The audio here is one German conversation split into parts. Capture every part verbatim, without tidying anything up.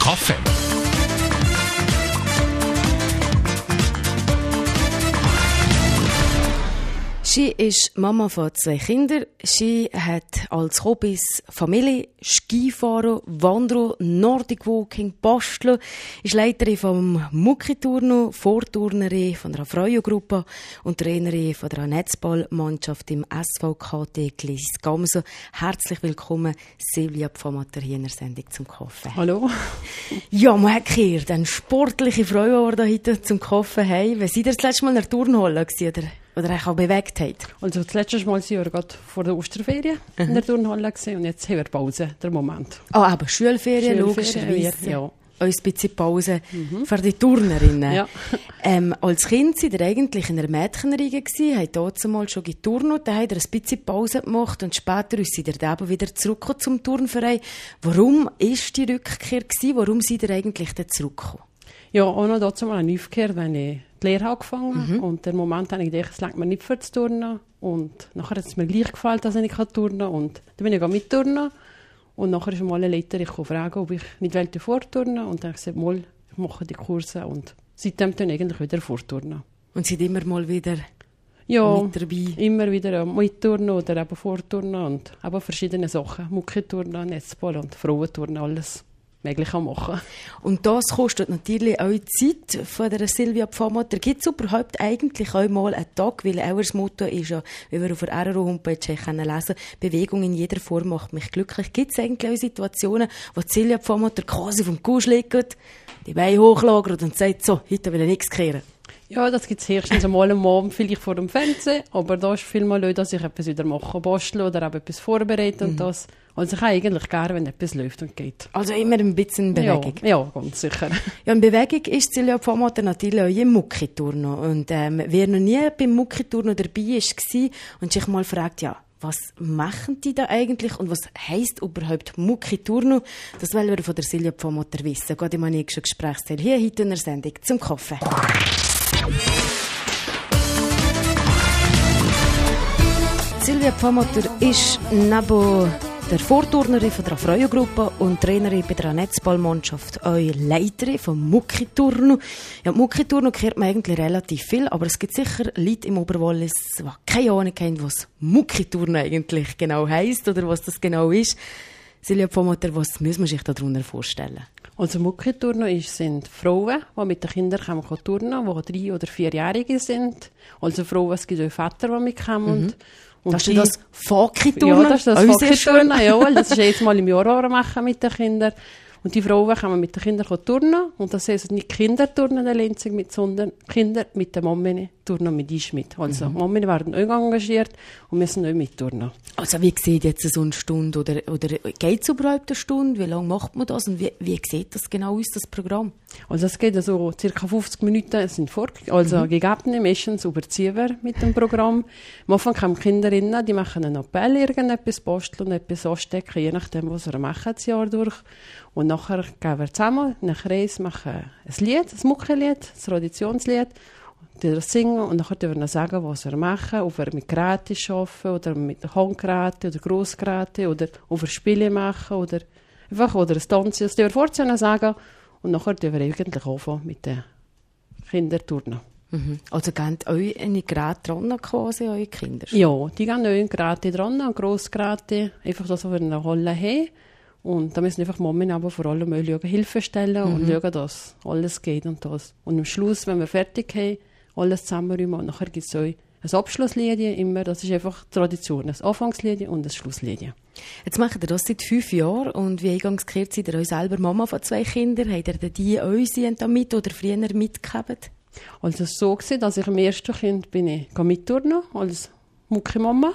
Kaffee. Sie ist Mama von zwei Kindern. Sie hat als Hobbys Familie, Skifahren, Wandern, Nordic Walking, Basteln, ist Leiterin vom Muckiturno, Vorturnerin von der Frauengruppe und Trainerin von der Netzballmannschaft im S V K T Glis-Gamsen. Herzlich willkommen, Silvia Pfammatter, hier in der Sendung zum Kaffee. Hallo. Ja, man hat gehört, eine sportliche Frau, die heute zum Kaffee haben. Wann seid ihr das letzte Mal in der Turnhalle gewesen, oder, oder euch auch bewegt habt? Also das letzte Mal waren wir gerade vor der Osterferien mhm. in der Turnhalle gewesen, und jetzt haben wir Pause, der Moment. Ah, oh, aber Schulferien, logischerweise. Ja. Ein bisschen Pause mhm. für die Turnerinnen. Ja. Ähm, als Kind seid ihr eigentlich in einer Mädchenriege gewesen, habt dort mal schon geturnt, dann habt ihr ein bisschen Pause gemacht und später seid ihr eben wieder zurückgekommen zum Turnverein. Warum war die Rückkehr gewesen? Warum seid ihr eigentlich dann zurückgekommen? Ja, auch noch dazu mal eine Aufkehr, wenn ich die Lehre angefangen habe. Mhm. Und der Moment habe ich gedacht, es reicht mir nicht für das Turnen. Und nachher hat es mir gleich gefallen, dass ich nicht turnen kann. Und dann bin ich mitturnen. Und nachher ist mal eine Leiterin fragen, ob ich nicht vorturnen wollte. Und dann habe ich gesagt, mal, ich mache die Kurse. Und seitdem dann eigentlich wieder vorturnen. Und seid immer mal wieder ja, mit dabei? Immer wieder mitturnen oder eben vorturnen. Und eben verschiedene Sachen. Muckiturnen, Netzball und Frauenturnen, alles möglich machen. Und das kostet natürlich auch Zeit von der Silvia Pfammatter. Gibt es überhaupt eigentlich auch mal einen Tag, weil auch das Motto ist ja, wie wir auf der R R O-Homepage lesen können, Bewegung in jeder Form macht mich glücklich. Gibt es eigentlich auch Situationen, wo Silvia Pfammatter quasi vom Kusch liegt, die Beine hochlagert und sagt, so, heute will ich nichts kehren? Ja, das gibt es höchstens einmal am Abend, vielleicht vor dem Fernsehen, aber da ist viel mal Leute, dass ich etwas wieder mache, basteln oder etwas vorbereiten und mhm. das. Also ich habe eigentlich gerne, wenn etwas läuft und geht. Also immer ein bisschen Bewegung? Ja, ja, ganz sicher. Ja, in Bewegung ist Silvia Pfammatter natürlich auch im Muckiturno. Und ähm, wer noch nie beim Muckiturno dabei war und sich mal fragt, ja, was machen die da eigentlich und was heisst überhaupt Muckiturno? Das wollen wir von der Silvia Pfammatter wissen. Gerade im nächsten Gesprächsteil hier heute in der Sendung zum Kaffee. Silvia Pfammatter ist neben der Vorturnerin von der Frauengruppe und Trainerin bei der Netzballmannschaft, eure Leiterin vom Muckiturno. Ja, Muckiturno kennt man eigentlich relativ viel, aber es gibt sicher Leute im Oberwallis, die keine Ahnung haben, was Muckiturno eigentlich genau heisst oder was das genau ist. Silvia Pfammatter, was muss man sich darunter vorstellen? Also Muckiturno sind Frauen, die mit den Kindern kommen, turnen, die drei- oder vierjährige sind. Also Frauen, es gibt auch Väter, die mitkommen. Mhm. Und das ist das Faki-Turnen? Ja, das ist das Faki-Turnen, ja, das ist jetzt mal im Jahr machen mit den Kindern. Und die Frauen kommen mit den Kindern turnen. Und das heißt nicht Kinder turnen der Lenzing mit, sondern Kinder mit den Mammen turnen mit uns mit. Also mhm. Mammen werden auch engagiert und müssen auch mitturnen. Also wie sieht jetzt so eine Stunde? Oder, oder geht es überhaupt eine Stunde? Wie lange macht man das? Und wie, wie sieht das genau aus, das Programm? Also es geht also circa fünfzig Minuten sind vor, also mhm. gegeben, meistens überziehen wir mit dem Programm. Am Anfang kommen die Kinder rein, die machen einen Appell, irgendetwas basteln und etwas anstecken, je nachdem, was wir machen, das Jahr durch. Und nachher gehen wir zusammen in einen Kreis, machen ein Lied, ein Mucki-Lied, ein Traditionslied, die das singen und nachher dürfen wir sagen, was wir machen, ob wir mit Geräten arbeiten oder mit Handgeräten oder Grossgeräten oder ob wir Spiele machen oder einfach oder ein Tanzen, das dürfen wir vorher sagen und nachher dürfen wir eigentlich anfangen mit den Kindern turnen. Mhm. Also gehen euch eine Geräte dran quasi, eure Kinder? Ja, die gehen euch Geräte dran, Grossgeräte, einfach das, was wir in der Halle haben. Und da müssen einfach Mammen aber vor allem mal schauen, Hilfe stellen und mhm. schauen, dass alles geht und das. Und am Schluss, wenn wir fertig haben, alles zusammenräumen und nachher gibt es auch ein Abschlusslied immer, das ist einfach Tradition, ein Anfangslied und ein Schlusslied. Jetzt macht ihr das seit fünf Jahren und wie eingangs gehört, seid ihr euch selber Mama von zwei Kindern. Habt ihr die euch mit oder früher mitgehabt? Also es war so gewesen, dass ich am ersten Kind bin ich mitturnen als Mucki-Mama.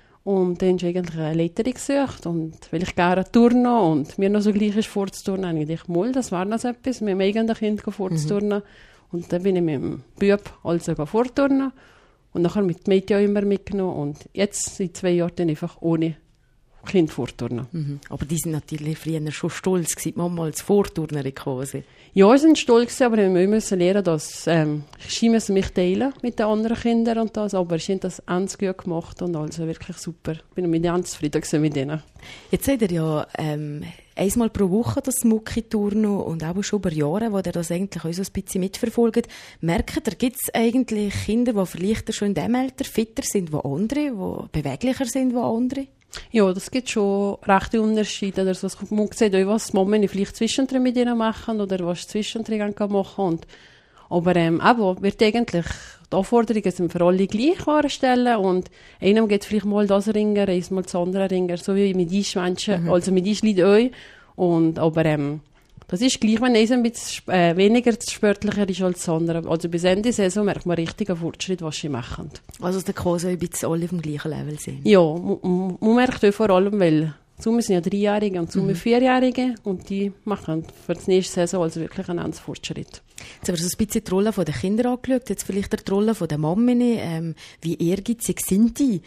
Und dann habe ich eigentlich eine Leiterin gesucht. Und weil ich gerne turnen und mir noch so gleich ist vorzuturnen, habe ich gedacht, mal, das war noch so etwas, mit dem eigenen Kind vorzuturnen. Mhm. Und dann bin ich mit dem Bub also vorturnen. Und nachher mit den Mädchen immer mitgenommen. Und jetzt, seit zwei Jahren, dann einfach ohne Kinder vorturnen. Mhm. Aber die sind natürlich früher schon stolz gewesen, die Mama als Vorturnerin quasi. Ja, sie sind stolz, aber wir müssen lernen, dass ähm, sie müssen mich teilen mit den anderen Kindern und das, aber sie haben das ganz gut gemacht und also wirklich super. Ich bin mit ganz zufrieden mit ihnen. Jetzt seid ihr ja ähm, einmal pro Woche das Mucki-Turnen und auch schon über Jahre, wo ihr das eigentlich auch so ein bisschen mitverfolgt. Merkt ihr, gibt es eigentlich Kinder, die vielleicht schon in dem Alter fitter sind als andere, die beweglicher sind als andere? Ja, das gibt schon rechte Unterschiede. Also, man sieht auch, was die Mama vielleicht zwischendrin mit ihnen machen oder was zwischendrin machen. Und, aber ähm, aber wird eigentlich die Anforderungen sind für alle gleich anstellen und einem geht vielleicht mal das Ringer, einmal das andere Ringer, so wie mit uns Menschen, mhm. also mit uns Leuten auch. Und, aber ähm, das ist gleich, wenn eins ein bisschen äh, weniger sportlicher ist als das andere. Also bis Ende der Saison merkt man richtig einen Fortschritt, was sie machen. Also der quasi ein bisschen alle auf dem gleichen Level sind? Ja, man, man merkt auch vor allem, weil Summe sind ja Dreijährige und Summe mhm. Vierjährige und die machen für die nächste Saison also wirklich einen ganzen Fortschritt. Jetzt haben wir so ein bisschen die Rolle der Kinder angeschaut, jetzt vielleicht die Rolle der Mammen. Ähm, wie ehrgeizig sind die?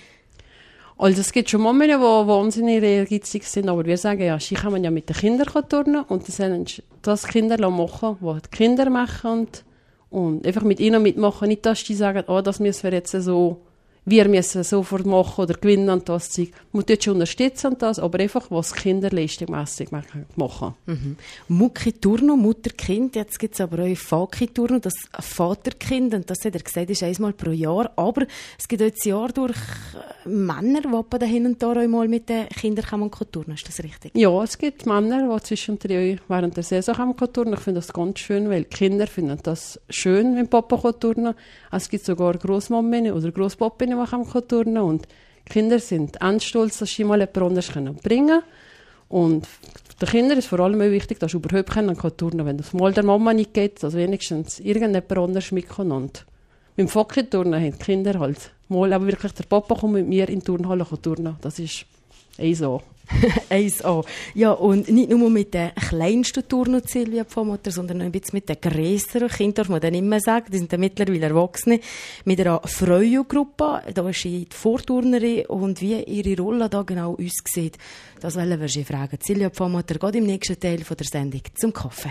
Also es gibt schon Mammen, die wahnsinnig ehrgeizig sind, aber wir sagen ja, sie kann man ja mit den Kindern turnen und das sollen das Kinder machen, was die Kinder machen und einfach mit ihnen mitmachen, nicht, dass die sagen, oh, das müssen wir jetzt so, wir müssen sofort machen oder gewinnen und das Zeug. Man tut schon unterstützen und das, aber einfach, was Kinder leistungsmässig machen. Mhm. Mucki-Turno, Mutter-Kind, jetzt gibt es aber auch Faki-Turno, das Vater-Kind, und das hat er gesagt, ist einmal pro Jahr, aber es gibt auch das Jahr durch Männer, die da hin und da auch mal mit den Kindern kann man turnen, ist das richtig? Ja, es gibt Männer, die zwischendrin während der Saison kann man turnen. Ich finde das ganz schön, weil die Kinder finden das schön, wenn Papa turnen. Es gibt sogar Grossmammen oder Grosspappen, die kann turnen und die Kinder sind ganz stolz, dass sie mal jemand anderes bringen können. Und den Kindern ist vor allem auch wichtig, dass sie überhaupt können turnen. Wenn das mal der Mama nicht geht, dass wenigstens irgendjemand anderes mitkommt. Und beim Faki-Turnen haben die Kinder halt mal, aber wirklich der Papa kommt mit mir in die Turnhalle turnen. Das ist eins A. eins A. Ja, und nicht nur mit den kleinsten Turnen, Silvia Pfammatter, sondern auch ein bisschen mit den grösseren Kindern, darf man dann immer sagen, die sind dann mittlerweile Erwachsene, mit einer Freude-Gruppe. Da ist sie die Vorturnerin und wie ihre Rolle da genau aussieht, das wollen wir sie fragen. Silvia Pfammatter geht im nächsten Teil von der Sendung zum Kaffee.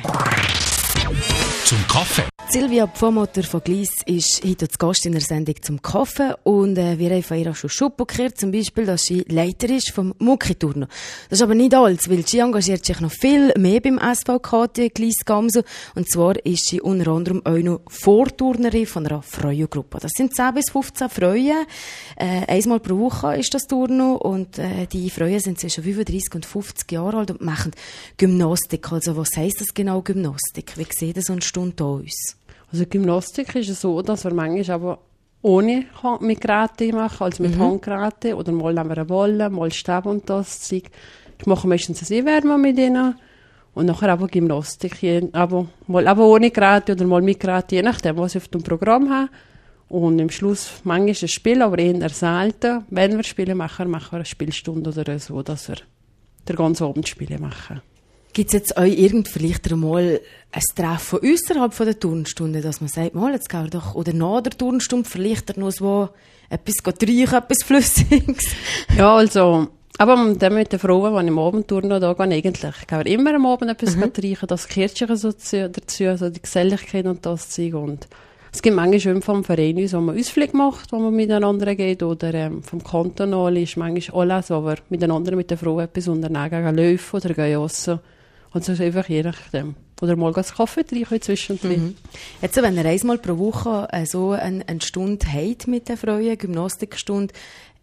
Zum Kaffee. Silvia Pfammatter von Gliess ist heute zu Gast in der Sendung zum Kaffee und äh, wir haben von ihr auch schon Schuppen gehört, zum Beispiel, dass sie Leiter ist vom Mucki-Turnen. Das ist aber nicht alles, weil sie engagiert sich noch viel mehr beim S V K T Gliess-Gamsen und zwar ist sie unter anderem auch noch Vorturnerin von einer Freuengruppe. Das sind zehn bis fünfzehn Freuen, äh, einmal pro Woche ist das Turnen und äh, die Freuen sind zwischen fünfunddreissig und fünfzig Jahre alt und machen Gymnastik. Also was heisst das genau, Gymnastik? Wie sieht das so eine Stunde aus? Also Gymnastik ist es so, dass wir manchmal aber ohne mit Geräten machen, also mit mhm. Handgeräten oder mal haben wir eine Wolle, mal Stab und das Zeug. Ich mache meistens ein Einwärme mit ihnen und nachher aber Gymnastik, aber mal aber ohne Geräte oder mal mit Geräten, je nachdem, was ich auf dem Programm habe. Und im Schluss manchmal ein Spiel, aber eher selten. Wenn wir Spiele machen, machen wir eine Spielstunde oder so, dass wir den ganzen Abend Spiele machen. Gibt es jetzt euch irgend vielleicht einmal ein Treffen außerhalb der Turnstunde, dass man sagt, mal, jetzt gehen wir doch, oder nach der Turnstunde vielleicht noch so etwas trinken, etwas Flüssiges? Ja, also, aber mit den Frauen, die im Abend turnen, da gehen eigentlich, gehen wir immer am Abend etwas mhm. trinken, das gehört sich so dazu, also die Geselligkeit und das Zeug. Und es gibt manchmal schon vom Verein, wo man Ausflug macht, wo man miteinander geht, oder ähm, vom Kantonal ist manchmal alles, wo wir miteinander mit den Frauen etwas unternehmen, gehen laufen oder gehen essen. Und so ist einfach je nachdem. Oder mal einen Kaffee trinken zwischendrin. Mhm. Jetzt, wenn ihr einmal pro Woche äh, so eine, eine Stunde habt mit den Frauen, Gymnastikstunde,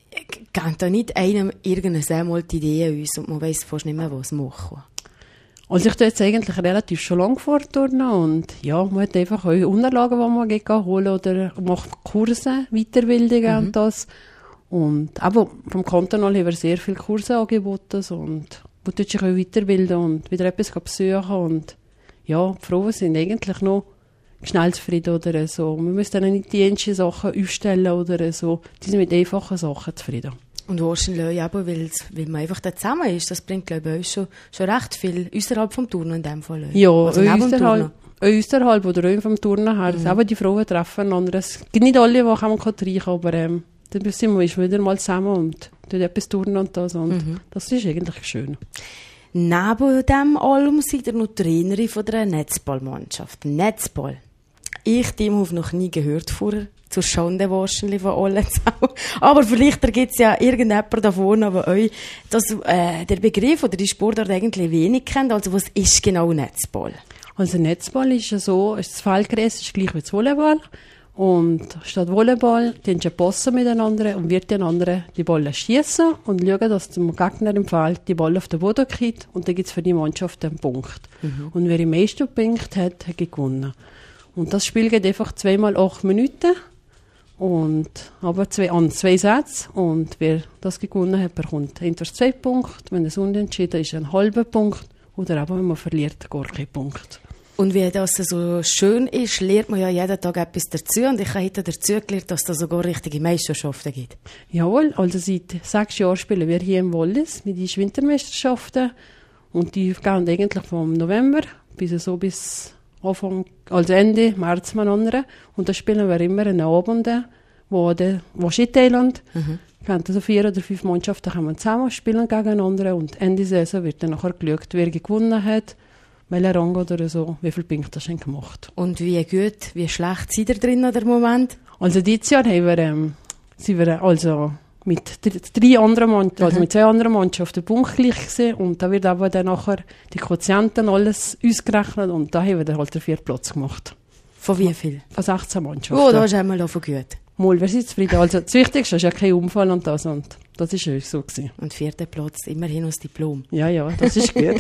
geht da nicht einem irgendeine einmal die Idee aus und man weiss fast nicht mehr, was machen? Also ich tue jetzt eigentlich relativ schon lange vorturnen und ja, man hat einfach auch Unterlagen, die man geht holen oder macht Kurse, Weiterbildungen mhm. und das. Und aber vom Kantonal haben wir sehr viele Kurse angeboten und wo du dich auch weiterbilden und wieder etwas besuchen und ja, die Frauen sind eigentlich noch schnell zufrieden oder so. Wir müssen dann nicht die ähnlichen Sachen aufstellen oder so. Die sind mit einfachen Sachen zufrieden. Und wahrscheinlich auch, weil, weil man einfach da zusammen ist. Das bringt, glaube ich, schon, schon recht viel außerhalb vom Turnen in dem Fall. Ja, also außerhalb, außerhalb oder auch vom Turnen her. Mhm. Aber die Frauen treffen einander. Es gibt nicht alle, die man trinken kann, aber ähm, dann sind wir wieder mal zusammen und dort etwas turnen und das. Und mhm. das ist eigentlich schön. Neben dem allem seid ihr noch Trainerin von der Netzballmannschaft. Netzball. Ich, Tim, habe noch nie gehört vorher. Zur Schande wahrscheinlich von allen zusammen. Aber vielleicht gibt es ja irgendjemand da vorne, der euch das, äh, der Begriff oder die Sportart eigentlich wenig kennt. Also was ist genau Netzball? Also Netzball ist ja so, das Feldgerät ist gleich wie das Volleyball. Und statt Volleyball tun sie passen miteinander und wird den anderen die Bälle schießen und schauen, dass dem Gegner im Feld die Ball auf den Boden kriegt und dann gibt es für die Mannschaft einen Punkt. Mhm. Und wer am meisten Punkte hat, hat gewonnen. Und das Spiel geht einfach zweimal acht Minuten. Und, aber zwei, an zwei Sätze. Und wer das gewonnen hat, bekommt entweder zwei Punkte. Wenn es unentschieden ist, ein halber Punkt. Oder aber, wenn man verliert, gar keinen Punkt. Und wie das so schön ist, lernt man ja jeden Tag etwas dazu. Und ich habe heute dazu gelernt, dass es da sogar richtige Meisterschaften gibt. Jawohl, also seit sechs Jahren spielen wir hier im Wallis mit den Wintermeisterschaften. Und die gehen eigentlich vom November bis so bis Anfang, also Ende März miteinander. Und da spielen wir immer einen Abend, wo, der, wo in Thailand, mhm. also vier oder fünf Mannschaften kommen zusammen, spielen gegeneinander und Ende Saison wird dann nachher geschaut, wer gewonnen hat, welcher Rang oder so, wie viele Punkte hast du gemacht. Und wie gut, wie schlecht seid ihr drin an der Moment? Also dieses Jahr haben wir, ähm, sind wir also mit drei anderen Mannschaften, also mit zwei anderen Mannschaften punktgleich gewesen. Und da wird aber dann nachher die Quotienten alles ausgerechnet und da haben wir dann halt den vierten Platz gemacht. Von wie viel? Von sechzehn Mannschaften. Oh, da ist einmal davon gut. Mal, wir sind zufrieden. Also das Wichtigste ist ja kein Unfall und das und das ist uns so gewesen. Und vierter Platz, immerhin das Diplom. Ja, ja, das ist gut.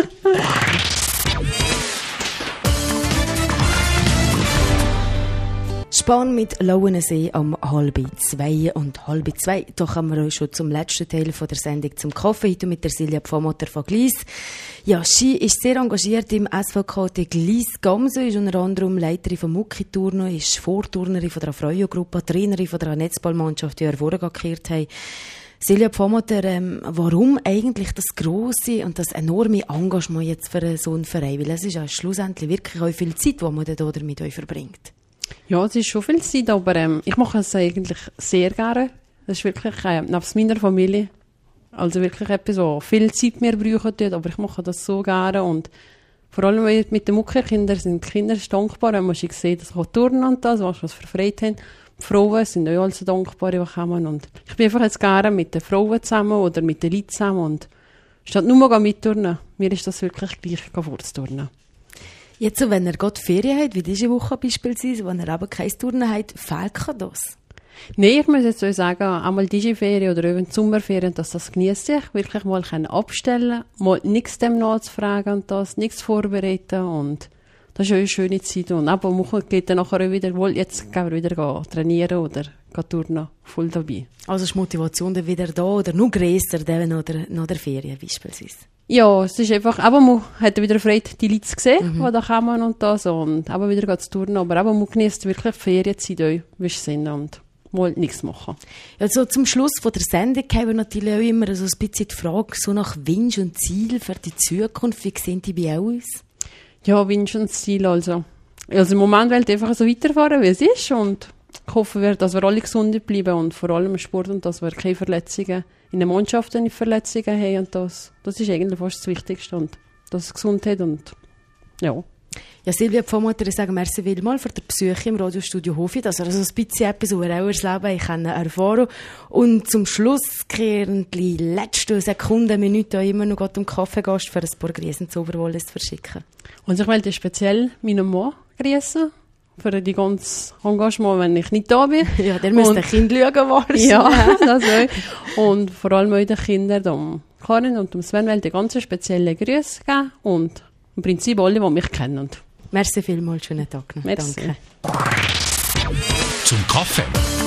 Spann mit Lauenensee am halb zwei und halb zwei. Da kommen wir uns schon zum letzten Teil von der Sendung zum Kaffee. Heute mit der Silja Pfammatter von Glies. Ja, sie ist sehr engagiert im S V K T Glies Gamsen, ist unter anderem Leiterin vom Mucki-Turnen, ist Vorturnerin von der Afroio-Gruppe, Trainerin von der Netzballmannschaft, die wir vorher gekehrt haben. Silja Pfammatter, ähm, warum eigentlich das grosse und das enorme Engagement jetzt für so einen Verein? Weil es ist ja schlussendlich wirklich auch viel Zeit, die man da mit euch verbringt. Ja, es ist schon viel Zeit, aber ähm, ich mache es eigentlich sehr gerne. Das ist wirklich, äh, nebst meiner Familie, also wirklich etwas, wo viel Zeit mehr brauchen tut, aber ich mache das so gerne und vor allem mit den Muckerkindern sind die Kinder dankbar, wenn man sie sieht, dass sie turnen und das, was sie für Freude haben. Die Frauen sind auch also dankbar, die kommen und ich bin einfach jetzt gerne mit den Frauen zusammen oder mit den Leuten zusammen und statt nur mitturnen, mir ist das wirklich gleich vorzuturnen. Jetzt, wenn ihr gerade Ferien habt, wie diese Woche beispielsweise, wenn ihr aber kein Turnen habt, fehlt das? Nein, ich muss jetzt so sagen, einmal diese Ferien oder eben die Sommerferien, dass das genieße ich, wirklich mal abstellen, mal nichts dem nachzufragen und das, nichts vorbereiten und das ist auch eine schöne Zeit. Und ab und zu geht dann nachher wieder, wohl, jetzt gehen wir wieder trainieren oder turnen, voll dabei. Also ist die Motivation dann wieder da oder nur grösser nach der, nach der Ferien beispielsweise? Ja, es ist einfach, aber man hat wieder Freude, die Leute zu sehen, mhm. die da kommen und das und aber wieder zu turnen, aber aber man genießt wirklich die Ferienzeit auch, wie es sind und mal nichts machen. Also zum Schluss von der Sendung haben wir natürlich auch immer so ein bisschen die Frage, so nach Wunsch und Ziel für die Zukunft, wie sehen die bei euch aus? Ja, Wunsch und Ziel, also. Also im Moment will ich einfach so weiterfahren, wie es ist und ich hoffe, dass wir alle gesund bleiben und vor allem im Sport und dass wir keine Verletzungen in den Mannschaften Verletzungen haben und das, das ist eigentlich fast das Wichtigste und dass es Gesundheit und ja. Ja, Silvia Pfammatter, ich sage merci vielmals für den Besuch im Radiostudio Hofi, dass wir also ein bisschen etwas über euer Leben können erfahren und zum Schluss kehren die letzten Sekunden, Minuten immer noch um Kaffeegast für ein paar Grüßen zu Oberwallis zu verschicken. Und ich möchte speziell meinen Mann grüßen für die ganze Engagement, wenn ich nicht da bin. Ja, der müsste ein Kind schauen, wahrscheinlich. Ja, das auch. Und vor allem auch den Kindern, um Karin und um Sven, will die ganz spezielle Grüße geben und im Prinzip alle, die mich kennen. Merci vielmals, schönen Tag noch. Merci. Danke. Zum Kaffee.